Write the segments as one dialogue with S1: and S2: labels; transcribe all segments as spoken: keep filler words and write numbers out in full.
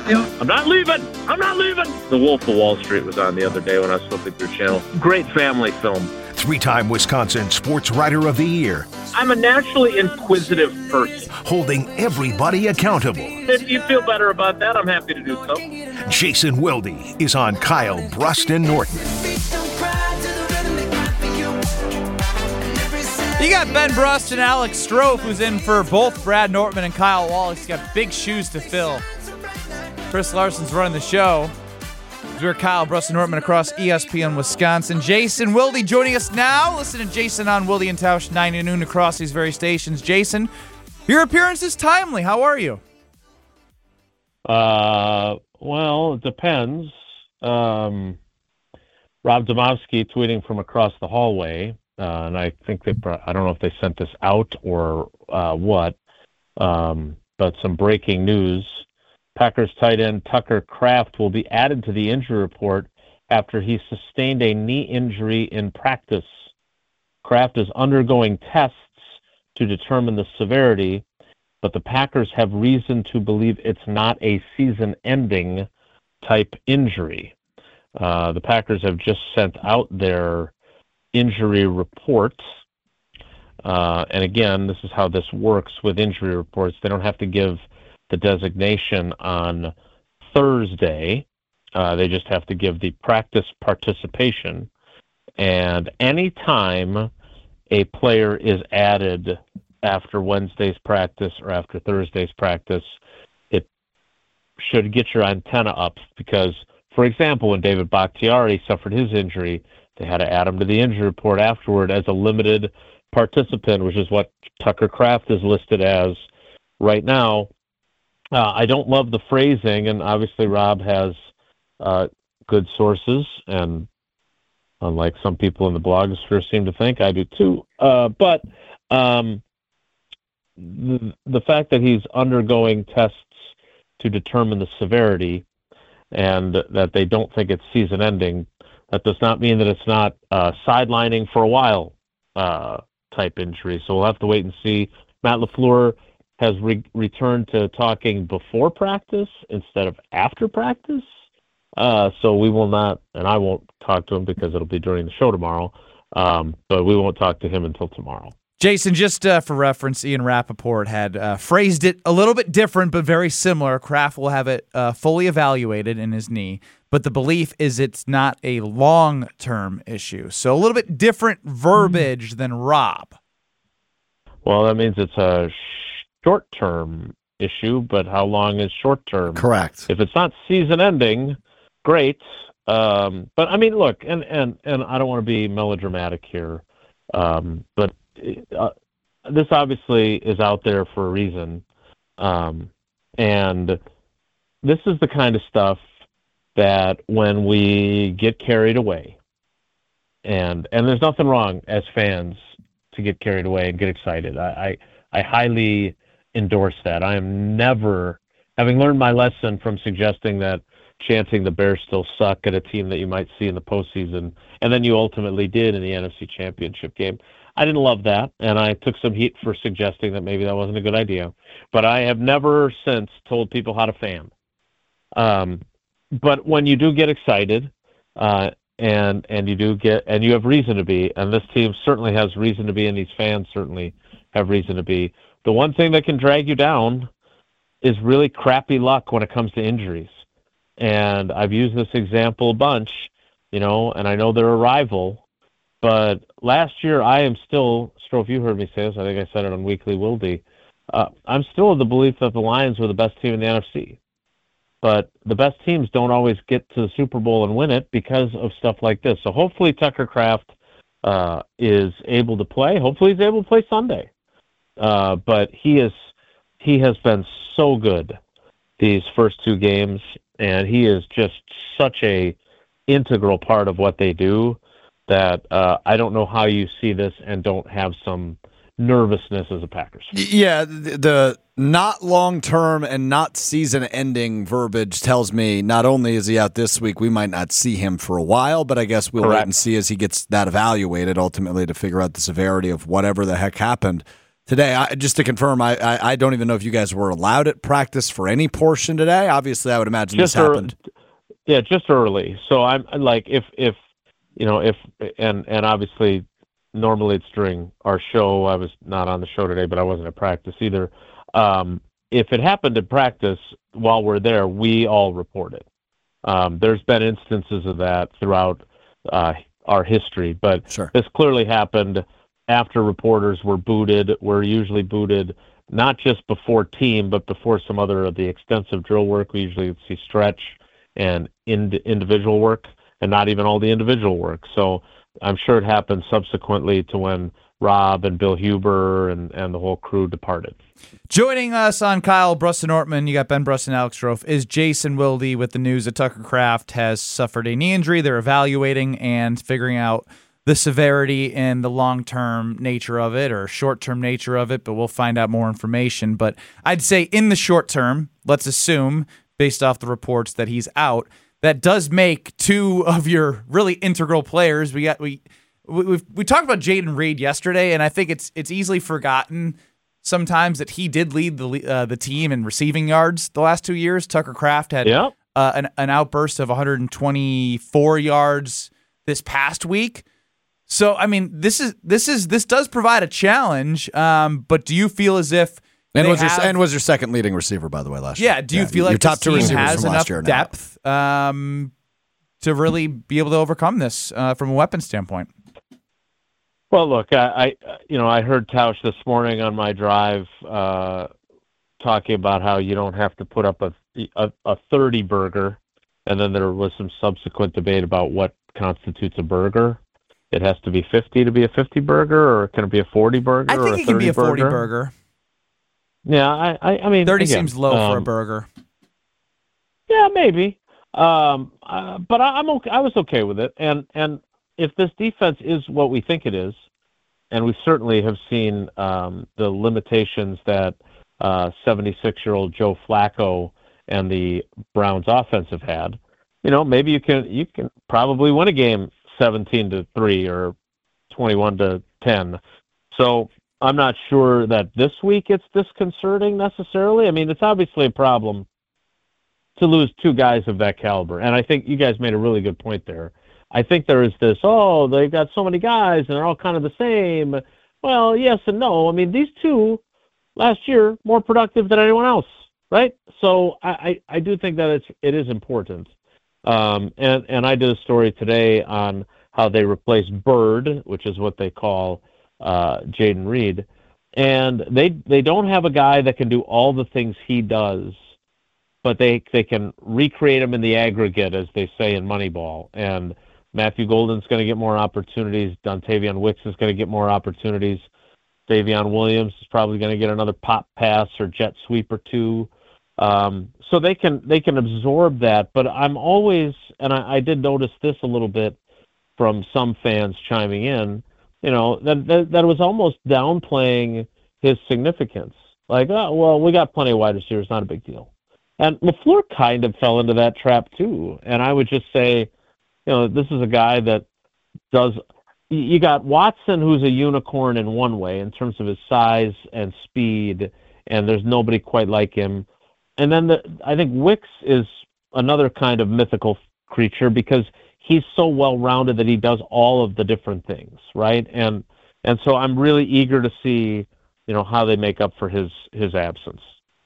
S1: I'm not leaving. I'm not leaving. The Wolf of Wall Street was on the other day when I was flipping through channel. Great family film.
S2: Three-time Wisconsin Sports Writer of the Year.
S1: I'm a naturally inquisitive person.
S2: Holding everybody accountable.
S1: If you feel better about that, I'm happy to do so.
S2: Jason Wilde is on Kyle Bruston Norton.
S3: You got Ben Brust and Alex Strofe, who's in for both Brad Nortman and Kyle Wallace. He's got big shoes to fill. Chris Larson's running the show. We're Kyle Brust and Nortman across E S P N Wisconsin. Jason Wilde joining us now. Listen to Jason on Wilde and Tausch nine to noon across these very stations. Jason, your appearance is timely. How are you?
S4: Uh, well, it depends. Um, Rob Domofsky tweeting from across the hallway, uh, and I think they, I don't know if they sent this out or uh, what, um, but some breaking news. Packers tight end Tucker Kraft will be added to the injury report after he sustained a knee injury in practice. Kraft is undergoing tests to determine the severity, but the Packers have reason to believe it's not a season-ending type injury. Uh, the Packers have just sent out their injury report. Uh, and again, this is how this works with injury reports. They don't have to give the designation on Thursday. Uh, they just have to give the practice participation. And anytime a player is added after Wednesday's practice or after Thursday's practice, it should get your antenna up because, for example, when David Bakhtiari suffered his injury, they had to add him to the injury report afterward as a limited participant, which is what Tucker Kraft is listed as right now. Uh, I don't love the phrasing, and obviously Rob has uh, good sources, and unlike some people in the blogosphere seem to think, I do too. Uh, but um, the, the fact that he's undergoing tests to determine the severity and that they don't think it's season-ending, that does not mean that it's not uh, sidelining for a while uh, type injury. So we'll have to wait and see. Matt LaFleur has re- returned to talking before practice instead of after practice. Uh, so we will not, and I won't talk to him because it'll be during the show tomorrow, um, but we won't talk to him until tomorrow.
S3: Jason, just uh, for reference, Ian Rappaport had uh, phrased it a little bit different, but very similar. Kraft will have it uh, fully evaluated in his knee, but the belief is it's not a long-term issue. So a little bit different verbiage mm-hmm. than Rob.
S4: Well, that means it's a short-term issue, but how long is short-term?
S5: Correct.
S4: If it's not season-ending, great. Um, but, I mean, look, and, and, and I don't want to be melodramatic here, um, but uh, this obviously is out there for a reason. Um, and this is the kind of stuff that when we get carried away, and and there's nothing wrong as fans to get carried away and get excited. I, I, I highly endorse that. I am never, having learned my lesson from suggesting that chanting the Bears still suck at a team that you might see in the postseason, and then you ultimately did in the N F C Championship game. I didn't love that, and I took some heat for suggesting that maybe that wasn't a good idea. But I have never since told people how to fan. Um, but when you do get excited, uh, and and you do get, and you have reason to be, and this team certainly has reason to be, and these fans certainly have reason to be, the one thing that can drag you down is really crappy luck when it comes to injuries. And I've used this example a bunch, you know, and I know they're a rival, but last year I am still, Strofe, you heard me say this, I think I said it on Weekly Wilde, uh, I'm still of the belief that the Lions were the best team in the N F C. But the best teams don't always get to the Super Bowl and win it because of stuff like this. So hopefully Tucker Kraft uh, is able to play. Hopefully he's able to play Sunday. Uh, but he is he has been so good these first two games, and he is just such a integral part of what they do that uh, I don't know how you see this and don't have some nervousness as a Packers fan.
S5: Yeah, the, the not long-term and not season-ending verbiage tells me not only is he out this week, we might not see him for a while, but I guess we'll
S4: Correct.
S5: wait and see as he gets that evaluated ultimately to figure out the severity of whatever the heck happened. today. I, just to confirm, I, I I don't even know if you guys were allowed at practice for any portion today. Obviously, I would imagine
S4: just
S5: this happened.
S4: Early, yeah, just early. So I'm like, if if you know, if and and obviously, normally it's during our show. I was not on the show today, but I wasn't at practice either. Um, if it happened at practice while we're there, we all report it. Um, there's been instances of that throughout uh, our history, but
S5: Sure.
S4: this clearly happened after reporters were booted. We're usually booted not just before team, but before some other of the extensive drill work. We usually see stretch and ind- individual work, and not even all the individual work. So I'm sure it happened subsequently to when Rob and Bill Huber and, and the whole crew departed.
S3: Joining us on Kyle Bruston-Ortman, you got Ben Brust and Alex Strofe, is Jason Wilde with the news that Tucker Kraft has suffered a knee injury. They're evaluating and figuring out the severity and the long-term nature of it or short-term nature of it, but we'll find out more information. But I'd say in the short term, let's assume, based off the reports, that he's out. That does make two of your really integral players. We got we we we talked about Jayden Reed yesterday, and I think it's it's easily forgotten sometimes that he did lead the uh, the team in receiving yards the last two years. Tucker Kraft had
S4: Yep.
S3: uh, an an outburst of one hundred twenty-four yards this past week. So I mean, this is this is this does provide a challenge. Um, but do you feel as if
S5: And
S3: they
S5: was,
S3: have,
S5: your, and was your second leading receiver, by the way, last year.
S3: yeah? Do you feel
S5: your
S3: like
S5: top
S3: this
S5: two
S3: team
S5: receivers
S3: has
S5: from
S3: enough
S5: last year now.
S3: depth um, to really be able to overcome this uh, from a weapon standpoint?
S4: Well, look, I, I you know I heard Tausch this morning on my drive uh, talking about how you don't have to put up a, a a thirty burger, and then there was some subsequent debate about what constitutes a burger. It has to be fifty to be a fifty burger, or can it be a forty burger?
S3: I
S4: or
S3: think
S4: a
S3: it can be a forty
S4: burger?
S3: burger.
S4: Yeah, I, I, I mean,
S3: thirty
S4: again,
S3: seems low for a
S4: um,
S3: burger.
S4: Yeah, maybe. Um, uh, but I, I'm okay. I was okay with it, and and if this defense is what we think it is, and we certainly have seen um, the limitations that uh, seventy-six-year-old Joe Flacco and the Browns offense have had, you know, maybe you can you can probably win a game seventeen to three or twenty-one to ten. So I'm not sure that this week it's disconcerting necessarily. I mean, it's obviously a problem to lose two guys of that caliber. And I think you guys made a really good point there. I think there is this, oh, they've got so many guys and they're all kind of the same. Well, yes and no. I mean, these two last year more productive than anyone else, right? So I, I, I do think that it's it is important. Um, and, and I did a story today on how they replaced Bird, which is what they call uh, Jayden Reed. And they they don't have a guy that can do all the things he does, but they they can recreate him in the aggregate, as they say in Moneyball. And Matthew Golden's going to get more opportunities. Dontavian Wicks is going to get more opportunities. Davion Williams is probably going to get another pop pass or jet sweep or two. Um, so they can they can absorb that. But I'm always, and I, I did notice this a little bit from some fans chiming in, you know, that that, that was almost downplaying his significance. Like, oh, well, we got plenty of wide receivers, not a big deal. And LaFleur kind of fell into that trap too. And I would just say, you know, this is a guy that does. You got Watson, who's a unicorn in one way in terms of his size and speed, and there's nobody quite like him. And then the, I think Wicks is another kind of mythical creature because he's so well-rounded that he does all of the different things, right? And and so I'm really eager to see, you know, how they make up for his his absence.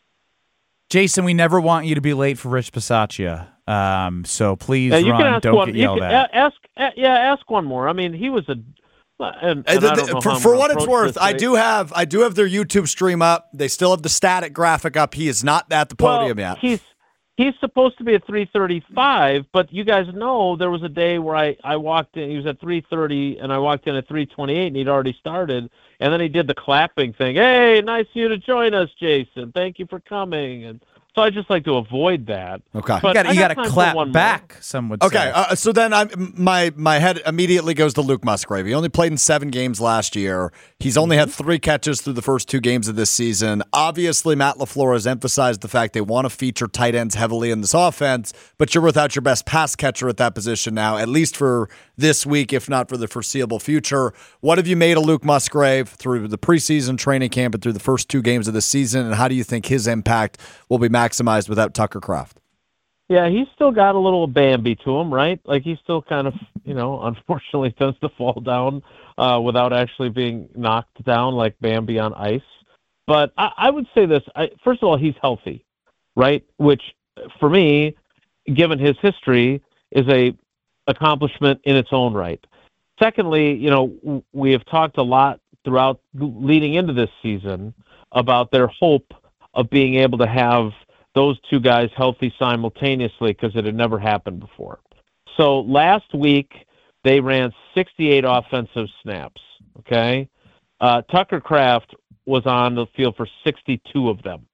S3: Jason, we never want you to be late for Rich Bisaccia. Um, so please
S4: Yeah, you
S3: run.
S4: can ask
S3: Don't
S4: one.
S3: get
S4: You
S3: yelled
S4: can,
S3: at.
S4: a- ask, a- yeah, ask one more. I mean, he was a. And, and
S5: Uh,
S4: I
S5: the-
S4: don't
S5: the-
S4: know
S5: for
S4: how I'm
S5: for
S4: gonna
S5: what it's
S4: approach
S5: worth,
S4: this,
S5: I
S4: right?
S5: do have I do have their YouTube stream up. They still have the static graphic up. He is not at the podium
S4: well,
S5: yet.
S4: He's he's supposed to be at three thirty-five, but you guys know there was a day where I, I walked in. He was at three thirty, and I walked in at three twenty-eight, and he'd already started. And then he did the clapping thing. Hey, nice of you to join us, Jason. Thank you for coming. And So I just like to avoid that.
S5: Okay.
S4: But
S3: You got
S4: I
S3: you
S4: got
S3: got
S4: time
S3: to
S4: for
S3: clap
S4: one more.
S3: back. Some would
S5: Okay,
S3: say.
S5: uh, so then I my my head immediately goes to Luke Musgrave. He only played in seven games last year. He's only had three catches through the first two games of this season. Obviously, Matt LaFleur has emphasized the fact they want to feature tight ends heavily in this offense, but you're without your best pass catcher at that position now, at least for this week, if not for the foreseeable future. What have you made of Luke Musgrave through the preseason training camp and through the first two games of the season, and how do you think his impact will be maximized without Tucker Kraft?
S4: Yeah, he's still got a little Bambi to him, right? Like he still kind of, you know, unfortunately tends to fall down uh, without actually being knocked down like Bambi on ice. But I, I would say this. I, first of all, he's healthy, right? Which, for me, given his history, is a accomplishment in its own right. Secondly, you know, we have talked a lot throughout leading into this season about their hope of being able to have those two guys healthy simultaneously because it had never happened before. So last week, they ran sixty-eight offensive snaps, okay? Uh, Tucker Kraft was on the field for sixty-two of them.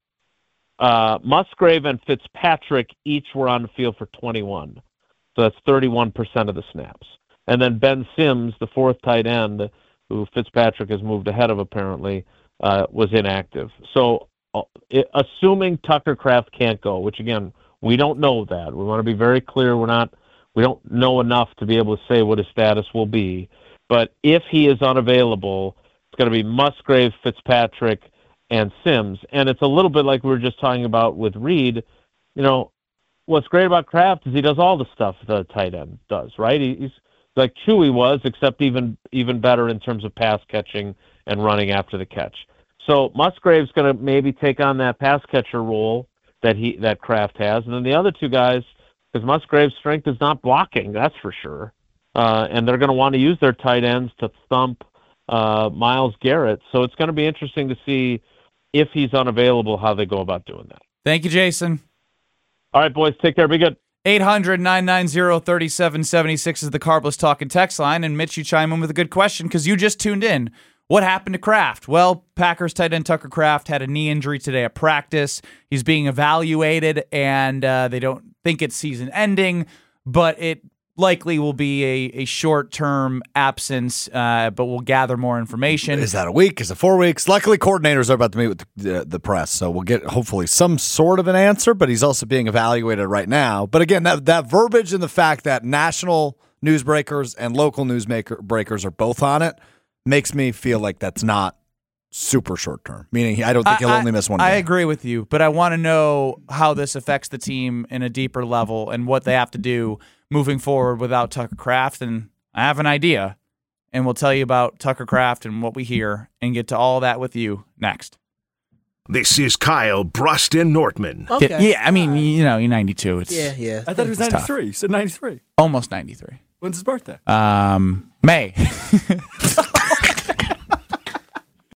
S4: Uh, Musgrave and Fitzpatrick each were on the field for twenty-one. So that's thirty-one percent of the snaps. And then Ben Sims, the fourth tight end, who Fitzpatrick has moved ahead of apparently, uh, was inactive. So uh, it, assuming Tucker Kraft can't go, which again, we don't know that. We want to be very clear. We're not, we don't know enough to be able to say what his status will be. But if he is unavailable, it's going to be Musgrave, Fitzpatrick, and Sims. And it's a little bit like we were just talking about with Reed. You know, what's great about Kraft is he does all the stuff the tight end does, right? He, he's like Chewy was, except even even better in terms of pass catching and running after the catch. So Musgrave's going to maybe take on that pass catcher role that he that Kraft has, and then the other two guys, because Musgrave's strength is not blocking, that's for sure, uh, and they're going to want to use their tight ends to thump uh, Myles Garrett. So it's going to be interesting to see if he's unavailable, how they go about doing that.
S3: Thank you, Jason.
S4: All right, boys, take care. Be good.
S3: eight hundred, nine nine zero, three seven seven six is the Carbless Talking text line. And Mitch, you chime in with a good question because you just tuned in. What happened to Kraft? Well, Packers tight end Tucker Kraft had a knee injury today at practice. He's being evaluated, and uh, they don't think it's season ending, but it likely will be a, a short-term absence, uh, but we'll gather more information.
S5: Is that a week? Is it four weeks? Luckily, coordinators are about to meet with the, the press, so we'll get hopefully some sort of an answer, but he's also being evaluated right now. But again, that, that verbiage and the fact that national newsbreakers and local newsbreakers are both on it makes me feel like that's not super short-term, meaning I don't think he'll
S3: I,
S5: only miss one
S3: I
S5: game.
S3: agree with you, but I want to know how this affects the team in a deeper level and what they have to do moving forward without Tucker Kraft, and I have an idea, and we'll tell you about Tucker Kraft and what we hear and get to all that with you next.
S2: This is Kyle Bruston Nortman.
S6: Okay.
S3: Yeah, I mean, you know, you're ninety-two. It's
S6: Yeah, yeah.
S5: I thought he was
S3: It's tough.
S5: ninety-three. You said ninety-three.
S3: almost ninety-three.
S5: When's his birthday?
S3: Um, May.